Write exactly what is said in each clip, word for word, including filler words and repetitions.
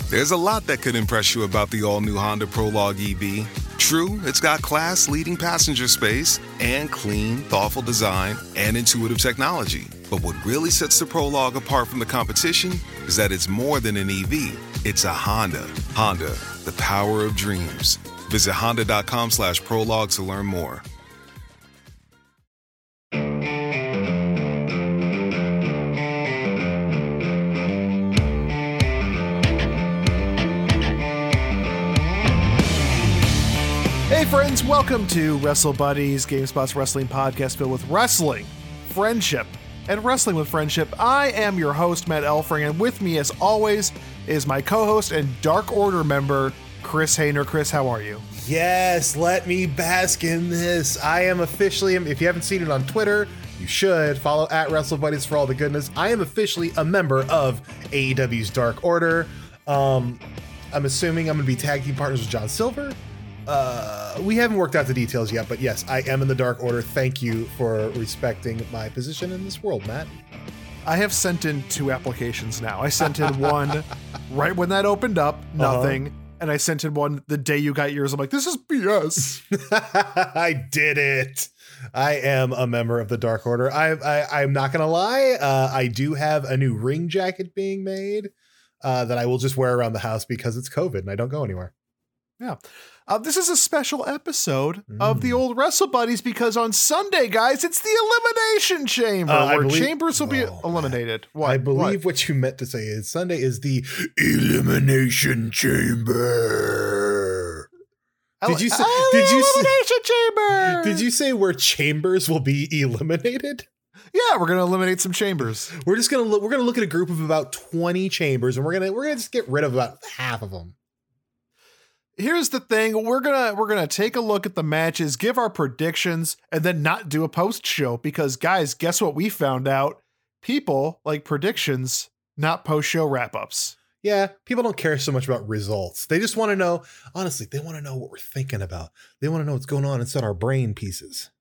There's a lot that could impress you about the all-new Honda Prologue E V. True, it's got class-leading passenger space and clean, thoughtful design and intuitive technology. But what really sets the Prologue apart from the competition is that it's more than an E V. It's a Honda. Honda, the power of dreams. Visit honda.com slash prologue to learn more. Hey friends, welcome to Wrestle Buddies, GameSpot's wrestling podcast filled with wrestling, friendship, and wrestling with friendship. I am your host, Matt Elfring, and with me as always is my co-host and Dark Order member, Chris Hayner. Chris, how are you? Yes, let me bask in this. I am officially, if you haven't seen it on Twitter, you should follow at Wrestle Buddies for all the goodness. I am officially a member of A E W's Dark Order. Um, I'm assuming I'm going to be tag team partners with John Silver. Uh, we haven't worked out the details yet, but yes, I am in the Dark Order. Thank you for respecting my position in this world, Matt. I have sent in two applications now. I sent in one right when that opened up, nothing. Uh-huh. And I sent in one the day you got yours. I'm like, this is B S. I did it. I am a member of the Dark Order. I, I, I'm not going to lie. Uh, I do have a new ring jacket being made uh, that I will just wear around the house because it's COVID and I don't go anywhere. Yeah. Uh, this is a special episode mm. of the old Wrestle Buddies because on Sunday, guys, it's the Elimination Chamber uh, where believe, Chambers will oh, be eliminated. What? I believe what? what you meant to say is Sunday is the Elimination Chamber. Did you say? Oh, did you Elimination say, Chamber? Did you say where Chambers will be eliminated? Yeah, we're gonna eliminate some chambers. We're just gonna look. We're gonna look at a group of about twenty chambers, and we're gonna we're gonna just get rid of about half of them. Here's the thing, we're gonna we're gonna take a look at the matches, give our predictions, and then not do a post show because guys, guess what we found out? People like predictions, not post show wrap ups. Yeah, people don't care so much about results. They just want to know, honestly, they want to know what we're thinking about. They want to know what's going on inside our brain pieces.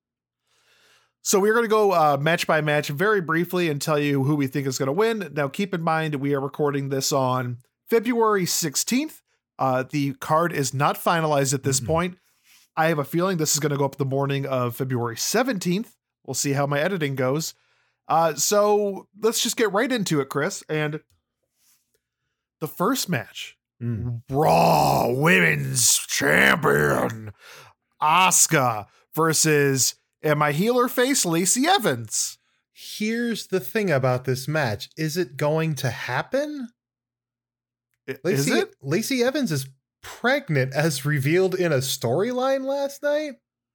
So we're going to go uh, match by match very briefly and tell you who we think is going to win. Now keep in mind we are recording this on February sixteenth. Uh, the card is not finalized at this mm-hmm. point. I have a feeling this is going to go up the morning of February seventeenth. We'll see how my editing goes. Uh, so let's just get right into it, Chris. And the first match, mm. Raw Women's Champion, Asuka versus, and my healer face, Lacey Evans. Here's the thing about this match. Is it going to happen? Lacey, is it? Lacey Evans is pregnant as revealed in a storyline last night.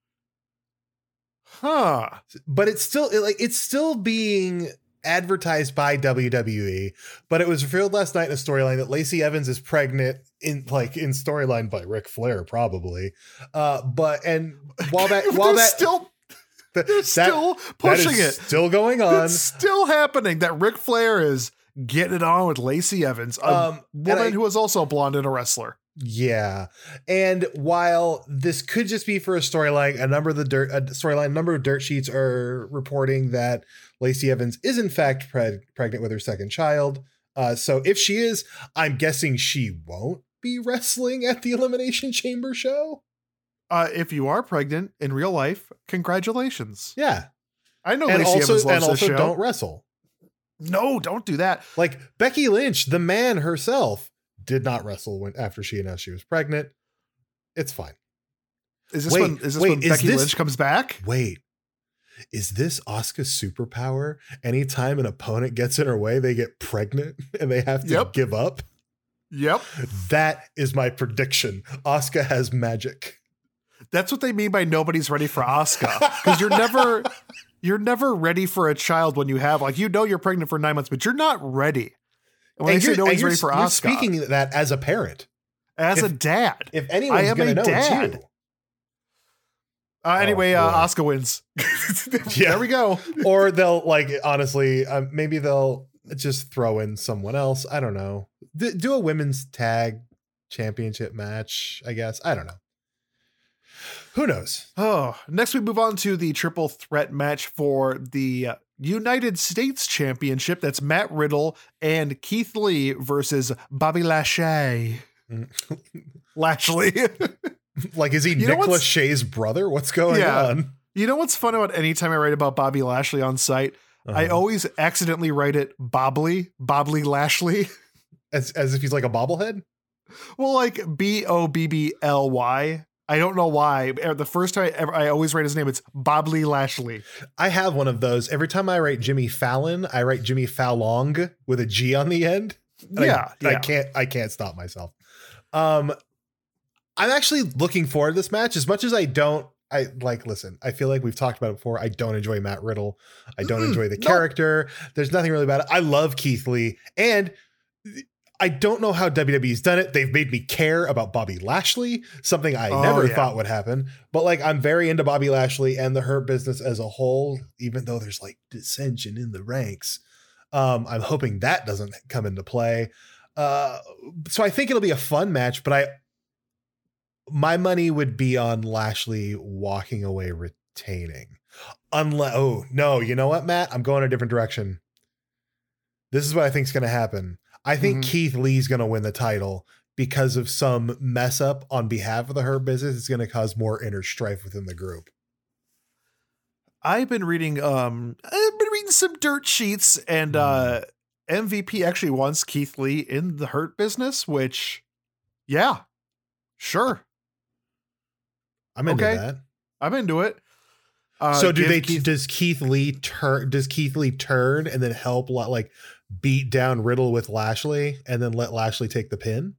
Huh. But it's still it, like it's still being advertised by W W E, but it was revealed last night in a storyline that Lacey Evans is pregnant in like in storyline by Ric Flair, probably. Uh, but and while that while that still that, they're still that, pushing that is it, still going on, it's still happening. That Ric Flair is getting it on with Lacey Evans, a um, woman I, who is also blonde and a wrestler. Yeah. And while this could just be for a storyline, a number of the dirt a storyline, a number of dirt sheets are reporting that Lacey Evans is in fact pre- pregnant with her second child. Uh, so if she is, I'm guessing she won't be wrestling at the Elimination Chamber show. Uh, if you are pregnant in real life, congratulations. Yeah. I know and Lacey also, Evans loves and also this show. Don't wrestle. No, don't do that. Like Becky Lynch, the man herself, did not wrestle when after she announced she was pregnant. It's fine. Is this wait, when is this wait, when is Becky this, Lynch comes back? Wait. Is this Asuka's superpower? Anytime an opponent gets in her way, they get pregnant and they have to yep. give up? Yep. That is my prediction. Asuka has magic. That's what they mean by nobody's ready for Asuka. Because you're never you're never ready for a child when you have, like, you know you're pregnant for nine months, but you're not ready. And when and they say nobody's ready for you're Asuka. Speaking that as a parent. As if, a dad. If anyone's going to know, dad. it's you. Uh, anyway, oh, uh, Asuka wins. Yeah. There we go. Or they'll, like, honestly, um, maybe they'll just throw in someone else. I don't know. D- do a women's tag championship match, I guess. I don't know. Who knows? Oh, next we move on to the triple threat match for the uh, United States Championship. That's Matt Riddle and Keith Lee versus Bobby Lashley. Lashley. Like, is he you Nick Lachey's brother? What's going yeah. on? You know what's fun about anytime I write about Bobby Lashley on site? Uh-huh. I always accidentally write it Bobbly, Bobbly Lashley. As, as if he's like a bobblehead? Well, like B O B B L Y. I don't know why. The first time I ever, I always write his name, it's Bobbly Lashley. I have one of those. Every time I write Jimmy Fallon, I write Jimmy Fallong with a G on the end. Yeah, I, yeah. I can't. I can't stop myself. Um, I'm actually looking forward to this match as much as I don't. I like. Listen, I feel like we've talked about it before. I don't enjoy Matt Riddle. I don't mm, enjoy the no. character. There's nothing really about it. I love Keith Lee, and I don't know how W W E's done it. They've made me care about Bobby Lashley, something I oh, never yeah. thought would happen. But like, I'm very into Bobby Lashley and the Hurt Business as a whole, even though there's like dissension in the ranks. Um, I'm hoping that doesn't come into play. Uh, so I think it'll be a fun match, but I, my money would be on Lashley walking away retaining. Unless, oh no, you know what, Matt? I'm going a different direction. This is what I think is going to happen. I think mm-hmm. Keith Lee's going to win the title because of some mess up on behalf of the Hurt Business. It's going to cause more inner strife within the group. I've been reading, um, I've been reading some dirt sheets, and uh, M V P actually wants Keith Lee in the Hurt Business, which, yeah, sure. I'm into okay. that. I'm into it. Uh, so do they, Keith, does Keith Lee turn, does Keith Lee turn and then help like beat down Riddle with Lashley and then let Lashley take the pin?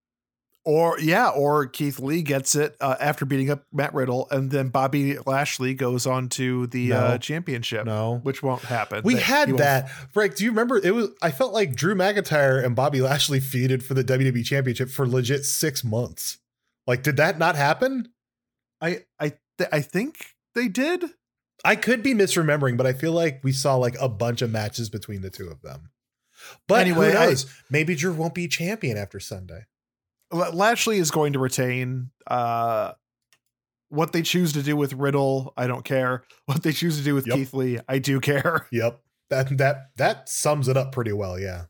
Or yeah, or Keith Lee gets it uh, after beating up Matt Riddle, and then Bobby Lashley goes on to the no, uh, championship. No, which won't happen. We that had that. Frank, do you remember? It was. I felt like Drew McIntyre and Bobby Lashley feuded for the W W E Championship for legit six months. Like, did that not happen? I I th- I think they did. I could be misremembering, but I feel like we saw like a bunch of matches between the two of them. But anyway, who knows? I, maybe Drew won't be champion after Sunday. Lashley is going to retain. Uh, what they choose to do with Riddle, I don't care. What they choose to do with yep. Keith Lee, I do care. Yep. That that that sums it up pretty well, yeah.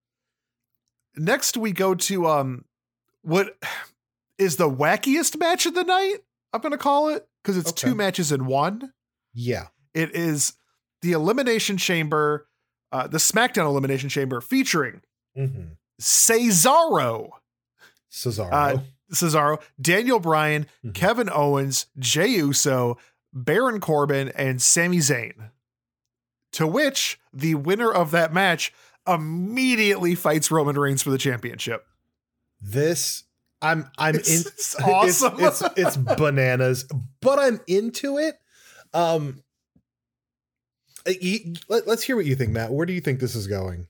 Next we go to um what is the wackiest match of the night, I'm gonna call it, because it's okay. two matches in one. Yeah. It is the Elimination Chamber, uh, the SmackDown Elimination Chamber featuring mm-hmm. Cesaro. Cesaro. Uh, Cesaro, Daniel Bryan, mm-hmm. Kevin Owens, Jey Uso, Baron Corbin, and Sami Zayn. To which the winner of that match immediately fights Roman Reigns for the championship. This, I'm, I'm it's, in. It's awesome. It's, it's, it's bananas, but I'm into it. Um, let, let's hear what you think, Matt. Where do you think this is going?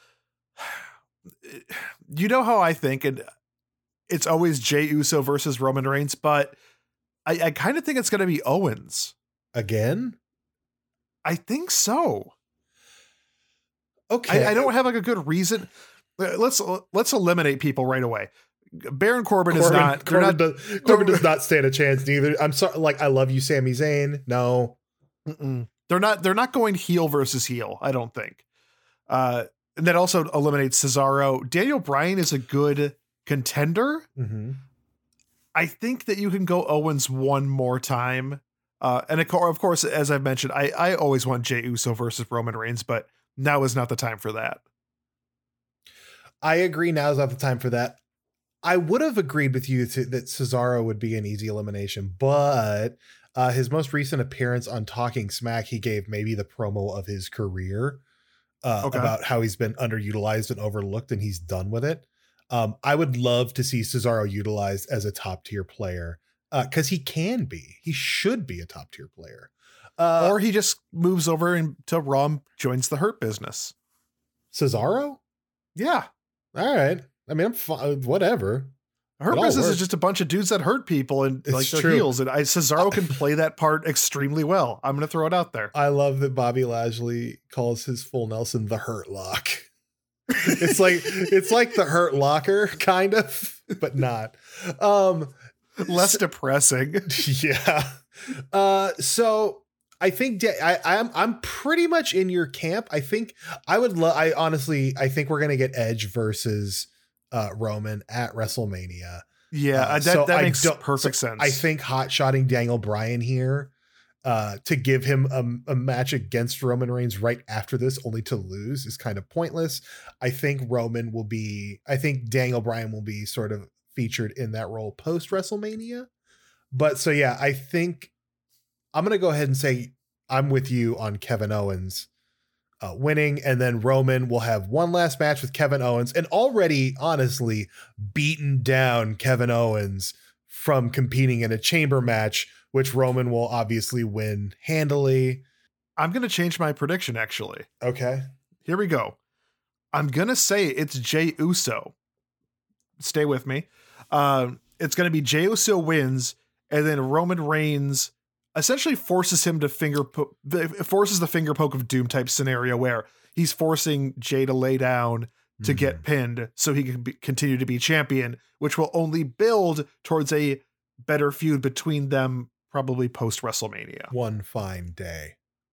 You know how I think, and it's always Jey Uso versus Roman Reigns, but I, I kind of think it's going to be Owens. Again? I think so. Okay. I, I don't have like a good reason. Let's let's eliminate people right away. Baron Corbin, Corbin is not. Corbin, not does, Corbin does not stand a chance neither. I'm sorry. Like, I love you, Sami Zayn. No, Mm-mm. they're not. They're not going heel versus heel. I don't think. Uh, and that also eliminates Cesaro. Daniel Bryan is a good contender. Mm-hmm. I think that you can go Owens one more time. Uh, and of course, as I've mentioned, I, I always want Jey Uso versus Roman Reigns, but now is not the time for that. I agree. Now is not the time for that. I would have agreed with you to, that Cesaro would be an easy elimination, but uh, his most recent appearance on Talking Smack, he gave maybe the promo of his career uh, okay. about how he's been underutilized and overlooked, and he's done with it. Um, I would love to see Cesaro utilized as a top tier player because uh, he can be. He should be a top tier player. Uh, or he just moves over and to Raw and joins the Hurt Business. Cesaro? Yeah. All right. I mean, I'm fine. Whatever. Hurt Business is just a bunch of dudes that hurt people and it's like their true. heels. And I, Cesaro can play that part extremely well. I'm going to throw it out there. I love that Bobby Lashley calls his full Nelson the Hurt Lock. It's like it's like the Hurt Locker, kind of, but not. Um, Less depressing. Yeah. Uh, so I think da- I, I'm I'm pretty much in your camp. I think I would love. I honestly I think we're gonna get Edge versus uh, Roman at WrestleMania. Yeah, Uh, that, so that I makes don't- perfect so sense. I think hot shotting Daniel Bryan here uh, to give him a, a match against Roman Reigns right after this, only to lose, is kind of pointless. I think Roman will be. I think Daniel Bryan will be sort of featured in that role post WrestleMania. But so yeah, I think I'm gonna go ahead and say I'm with you on Kevin Owens uh, winning, and then Roman will have one last match with Kevin Owens, and already honestly beaten down Kevin Owens from competing in a chamber match, which Roman will obviously win handily. I'm going to change my prediction, actually. Okay. Here we go. I'm going to say it's Jey Uso. Stay with me. Uh, it's going to be Jey Uso wins, and then Roman Reigns essentially forces him to finger po- forces the finger poke of doom type scenario where he's forcing Jey to lay down to Mhm. get pinned so he can be, continue to be champion, which will only build towards a better feud between them probably post WrestleMania. One fine day.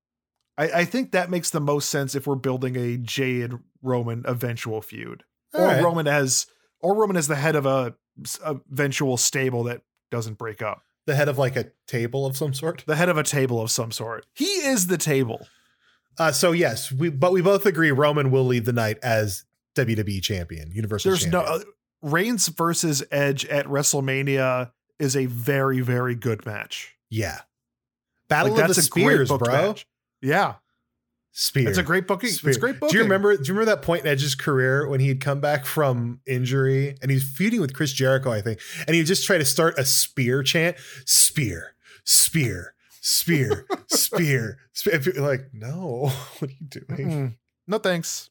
I, I think that makes the most sense if we're building a Jey and Roman eventual feud, All or right. Roman as or Roman as the head of a, a eventual stable that doesn't break up. The head of like a table of some sort. The head of a table of some sort. He is the table. Uh, so yes, we but we both agree Roman will leave the night as W W E champion, Universal There's champion. no uh, Reigns versus Edge at WrestleMania is a very, very good match. Yeah. Battle Like, of the that's a great Spears, booked bro. match. Yeah, Spear. it's a great booking. Spear. It's great booking. Do you remember? Do you remember that point in Edge's career when he had come back from injury and he's feuding with Chris Jericho, I think, and he would just try to start a spear chant, spear, spear, spear, spear, spear. And people are like, no, what are you doing? Mm-mm. No thanks.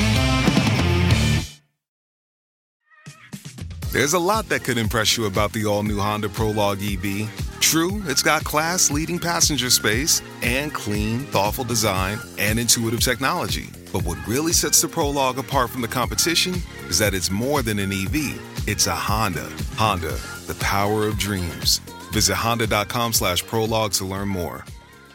There's a lot that could impress you about the all-new Honda Prologue E V. True, it's got class-leading passenger space and clean, thoughtful design and intuitive technology. But what really sets the Prologue apart from the competition is that it's more than an E V. It's a Honda. Honda, the power of dreams. Visit honda.com slash prologue to learn more.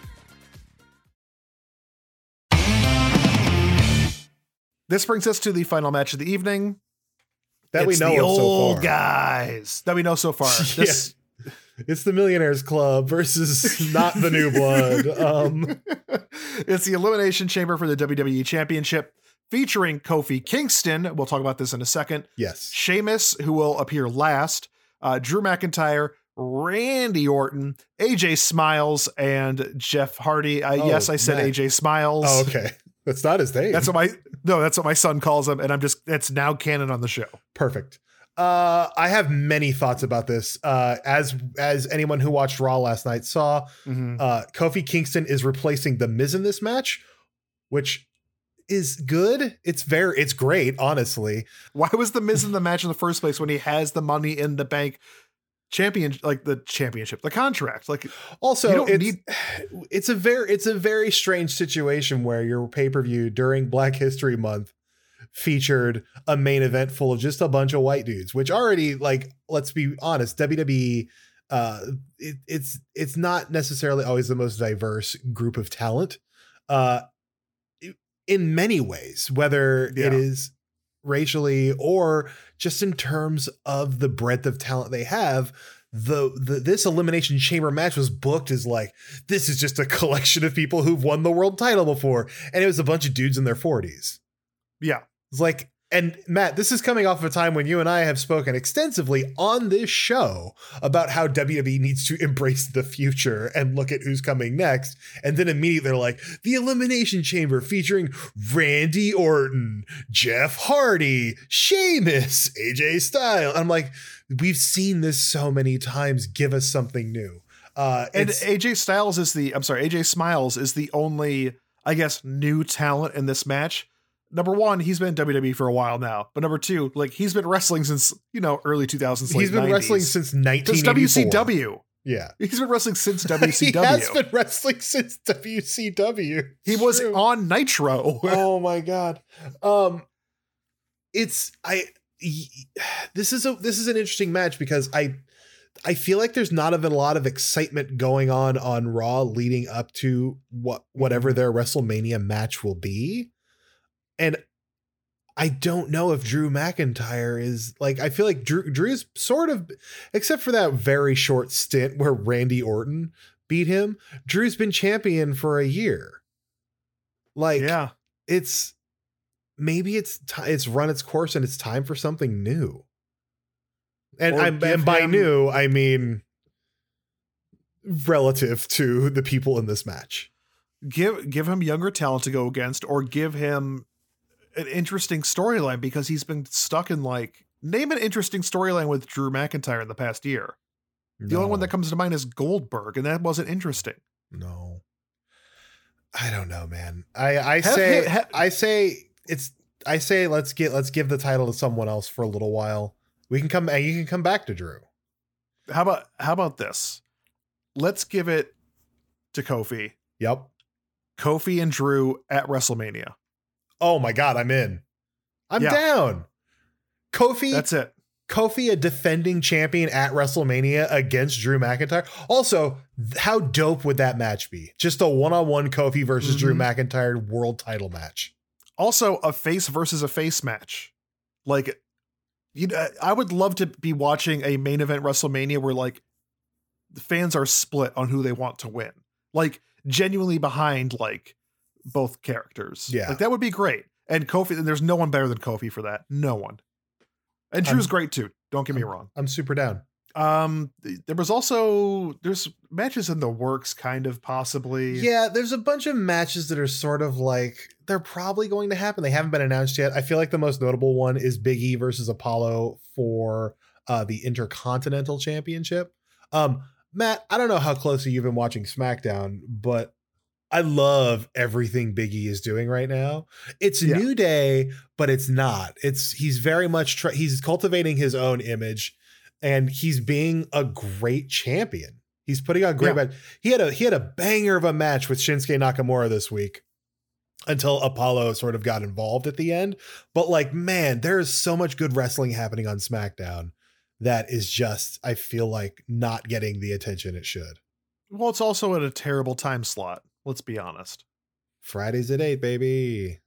This brings us to the final match of the evening. That we It's know the of so old far. guys that we know so far. Yeah. This, It's the Millionaires Club versus not the New Blood. Um, it's the Elimination Chamber for the W W E Championship, featuring Kofi Kingston. We'll talk about this in a second. yes. Sheamus, who will appear last, uh, Drew McIntyre, Randy Orton, A J Smiles, and Jeff Hardy. Uh, Oh, yes, I said Matt. A J Smiles. Oh, okay. That's not his name. That's what my no, that's what my son calls him, and I'm just that's now canon on the show. Perfect. Uh, I have many thoughts about this. Uh, as as anyone who watched Raw last night saw, Mhm. uh, Kofi Kingston is replacing The Miz in this match, which is good. It's very, it's great, honestly. Why was the Miz in the match in the first place when he has the Money in the Bank champion, like the championship, the contract? Like, Also, You don't it's, need- it's a very it's a very strange situation where your pay-per-view during Black History Month featured a main event full of just a bunch of white dudes, which already, like, let's be honest, W W E uh it, it's it's not necessarily always the most diverse group of talent uh in many ways, whether Yeah. it is racially or just in terms of the breadth of talent they have. The, the this Elimination Chamber match was booked as like, this is just a collection of people who've won the world title before, and it was a bunch of dudes in their forties. yeah, It's like, and Matt, this is coming off of a time when you and I have spoken extensively on this show about how W W E needs to embrace the future and look at who's coming next. And then immediately they're like, the Elimination Chamber featuring Randy Orton, Jeff Hardy, Sheamus, A J Styles. I'm like, we've seen this so many times. Give us something new. Uh, and it's- A J Styles is the I'm sorry, A J Smiles is the only, I guess, new talent in this match. Number one, he's been in W W E for a while now, but number two, like he's been wrestling since you know early two thousands. he's been late wrestling nineties. since nineteen Since eighty-four. W C W. Yeah. He's been wrestling since W C He W. has been wrestling since W C W. He was True. on Nitro. Oh my god. Um it's I y- this is a this is an interesting match because I I feel like there's not even a lot of excitement going on on Raw leading up to what whatever their WrestleMania match will be. And I don't know if Drew McIntyre is like, I feel like Drew Drew's sort of, except for that very short stint where Randy Orton beat him, Drew's been champion for a year. Like, yeah, it's maybe it's t- it's run its course and it's time for something new. And Or I'm, give and by him- new, I mean relative to the people in this match. give give him younger talent to go against, or give him an interesting storyline, because he's been stuck in like, name an interesting storyline with Drew McIntyre in the past year. The only one that comes to mind is Goldberg, and that wasn't interesting. No, I don't know, man. I I Have- say have- I say it's I say let's get let's give the title to someone else for a little while. We can come and you can come back to Drew. How about how about this? Let's give it to Kofi. Yep. Kofi and Drew at WrestleMania. Oh my God, I'm in. I'm Yeah. down. Kofi. That's it. Kofi, a defending champion at WrestleMania against Drew McIntyre. Also, th- how dope would that match be? Just a one-on-one Kofi versus Drew Mhm. McIntyre world title match. Also, a face versus a face match. Like, you know, I would love to be watching a main event WrestleMania where like the fans are split on who they want to win. Like, genuinely behind like both characters. Yeah. Like, that would be great. And Kofi, and there's no one better than Kofi for that. No one. And Drew's I'm- great too. Don't get me I'm- wrong. I'm super down. Um, th- there was also there's matches in the works, kind of possibly. Yeah, there's a bunch of matches that are sort of like they're probably going to happen. They haven't been announced yet. I feel like the most notable one is Big E versus Apollo for uh, the Intercontinental Championship. Um, Matt, I don't know how closely you've been watching SmackDown, but I love everything Big E is doing right now. It's Yeah. New Day, but it's not. It's he's very much try- he's cultivating his own image, and he's being a great champion. He's putting on great Yeah. match. He had a he had a banger of a match with Shinsuke Nakamura this week until Apollo sort of got involved at the end. But like, man, there is so much good wrestling happening on SmackDown that is just, I feel like, not getting the attention it should. Well, it's also at a terrible time slot. Let's be honest. Fridays at eight, baby.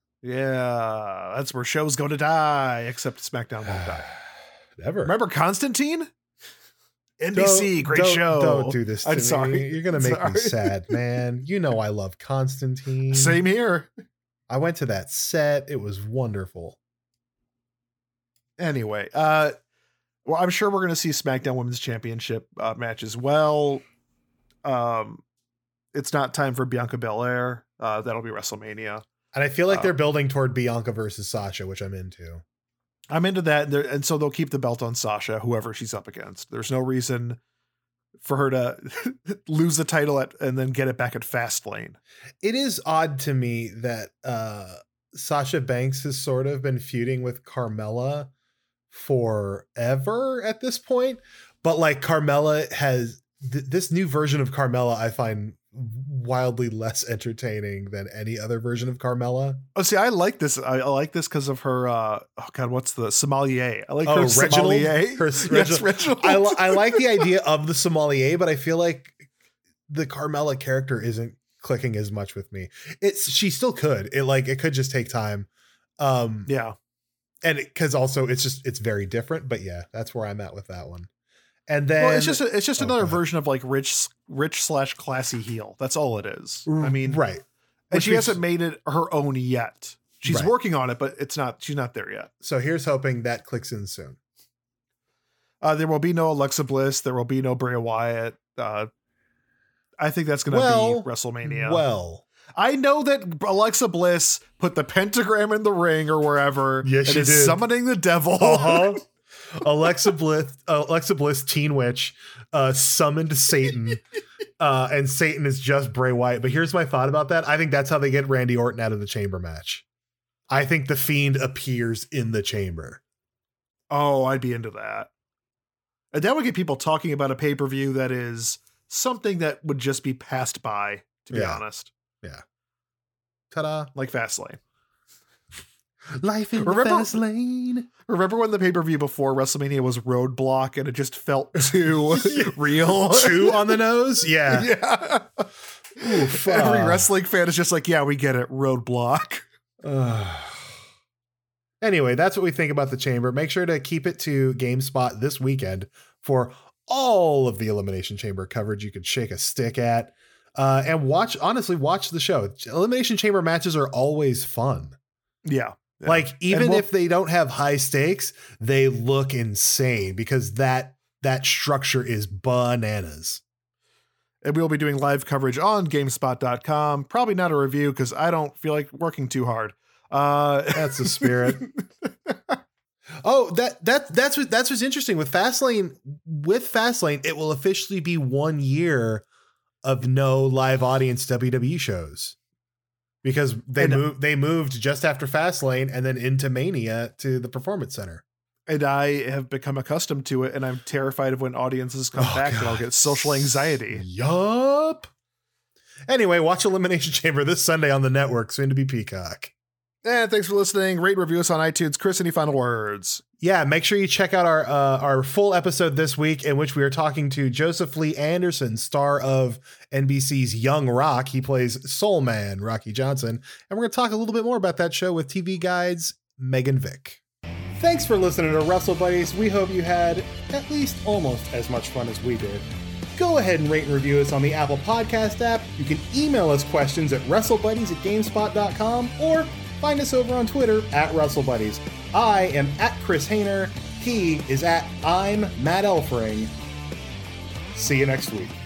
Yeah, that's where shows go to die, except SmackDown won't die. Never. Remember Constantine? N B C, Don't- great don't- show. Don't do this to I'm me. sorry. You're going to make me Sorry. sad, man. You know I love Constantine. Same here. I went to that set. It was wonderful. Anyway, uh, well, I'm sure we're going to see SmackDown Women's Championship uh, match as well. Um, it's not time for Bianca Belair. Uh, that'll be WrestleMania. And I feel like Uh, they're building toward Bianca versus Sasha, which I'm into. I'm into that, and, they're- and so they'll keep the belt on Sasha, whoever she's up against. There's no reason for her to lose the title at and then get it back at Fastlane. It is odd to me that uh, Sasha Banks has sort of been feuding with Carmella forever at this point. But like Carmella has th- this new version of Carmella, I find wildly less entertaining than any other version of Carmella. Oh, see, I like this. I, I like this because of her. Uh, oh God, what's the sommelier? I like Oh, her Reginald? sommelier. Her yes, Reginald. Reginald. I, li- I like the idea of the sommelier, but I feel like the Carmella character isn't clicking as much with me. It's she still could. It like it could just take time. Um yeah. and because also it's just it's very different, but yeah, that's where I'm at with that one. And then Well, it's just a, it's just Oh, another go ahead. version of like rich rich slash classy heel. That's all it is. I mean, right. and Which she makes- hasn't made it her own yet. She's Right. working on it, but it's not. She's not there yet. So here's hoping that clicks in soon. Uh, there will be no Alexa Bliss. There will be no Bray Wyatt. Uh, I think that's going to Well, be WrestleMania. Well, I know that Alexa Bliss put the pentagram in the ring or wherever. Yes, and she is did. summoning the devil. uh-huh. Alexa Bliss, uh, Alexa Bliss, Teen Witch, uh, summoned Satan, uh, and Satan is just Bray Wyatt. But here's my thought about that. I think that's how they get Randy Orton out of the chamber match. I think the Fiend appears in the chamber. Oh, I'd be into that. And that would get people talking about a pay-per-view that is something that would just be passed by, to be Yeah. honest. Ta-da. Like Fastlane. Life in Remember- the fast lane. Remember when the pay-per-view before WrestleMania was Roadblock and it just felt too real? Two on the nose? Yeah. Yeah. Oof, Every uh, wrestling fan is just like, yeah, we get it. Roadblock. uh. Anyway, that's what we think about the Chamber. Make sure to keep it to GameSpot this weekend for all of the Elimination Chamber coverage you could shake a stick at. Uh, and watch, honestly, watch the show. Elimination Chamber matches are always fun. Yeah. yeah. Like, even we'll- if they don't have high stakes, they look insane because that that structure is bananas. And we'll be doing live coverage on GameSpot dot com. Probably not a review because I don't feel like working too hard. Uh, That's the spirit. Oh, that that that's what that's what's interesting with Fastlane. With Fastlane, it will officially be one year of no live audience W W E shows because they And- moved they moved just after Fastlane and then into Mania to the Performance Center. and I have become accustomed to it, and I'm terrified of when audiences come Oh, back and I'll God. get social anxiety. Yup. Anyway, watch Elimination Chamber this Sunday on the network, soon to be Peacock. And thanks for listening. Rate and review us on iTunes. Chris, any final words? Yeah, make sure you check out our uh, our full episode this week in which we are talking to Joseph Lee Anderson, star of N B C's Young Rock. He plays Soul Man, Rocky Johnson. And we're going to talk a little bit more about that show with T V Guide's Megan Vick. Thanks for listening to Wrestle Buddies. We hope you had at least almost as much fun as we did. Go ahead and rate and review us on the Apple Podcast app. You can email us questions at wrestlebuddies at gamespot dot com or find us over on Twitter at WrestleBuddies. I am at Chris Hayner. He is at I'm Matt Elfring. See you next week.